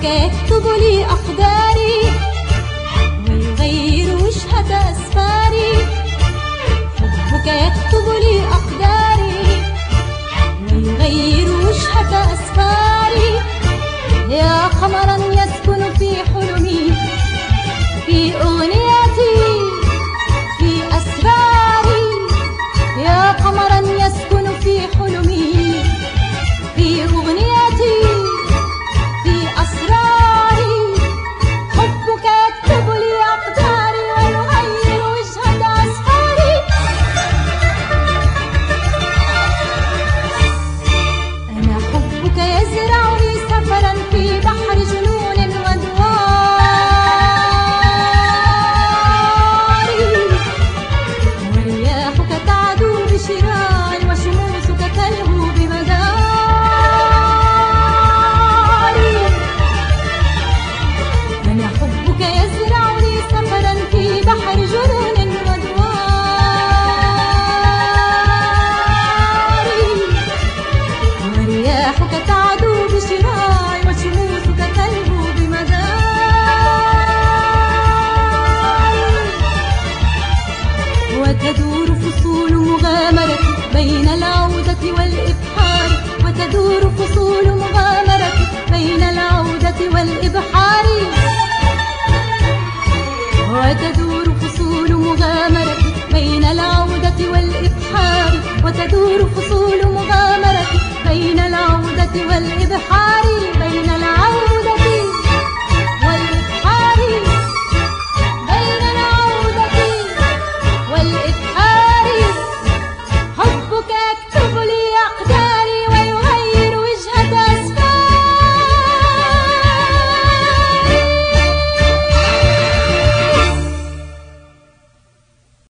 حبك يكتب لي أقداري ويغير وجهة أسفاري. حبك يكتب لي أقداري ويغير وجهة أسفاري. يا قمرا يسكن في حلمي، في أغنيتي، في أسراري. يا قمرا يسكن في حلمي، في أغنيتي، في أسراري. حبك يكتب لي أقداري ويغير وجهة أسفاري. أنا حبك يزرعني سفرا في بحر جنون ودواري. ورياحك تعدو بشراعي وشموسك تلهو بمداري. أنا حبك يزرعني سفرا في بحر جنون ودواري. ورياحك تعدو بشراعي وشموسك تلهو بمداري. وتدور فصول مغامرتي بين العودة والإبحار. وتدور فصول مغامرتي بين العودة والإبحار. وتدور فصول مغامرتي بين العودة والإبحار. وتدور فصول مغامرتي بين العودة والإبحار.